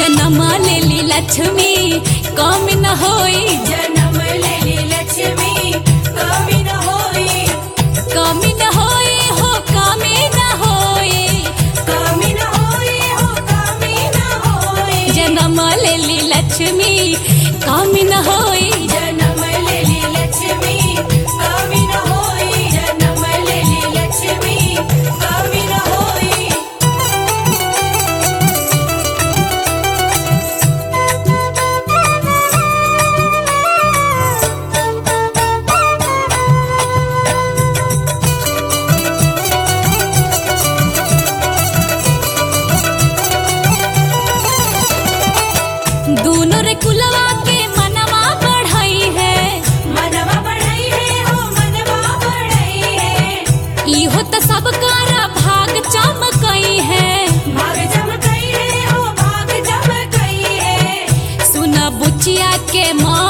जन्म लेली लक्ष्मी कमी न होई, जन्म लेली लक्ष्मी कमी न होई, कमी न होई हो कमी न होई, कमी न होई हो कमी न होई, जन्म लेली लक्ष्मी कमी न होई। जन्म लेली लक्ष्मी कमी न होई, जन्म लेली लक्ष्मी कमी न होई। दूनो रे कुलवा के मनवा बढ़ाई है, मनवा बढ़ई है हो मनवा बढ़ई है, इहो त सब कारा भाग चमकई है। भाग चमकई है हो भाग चमकई है, सुना बुचिया के माँ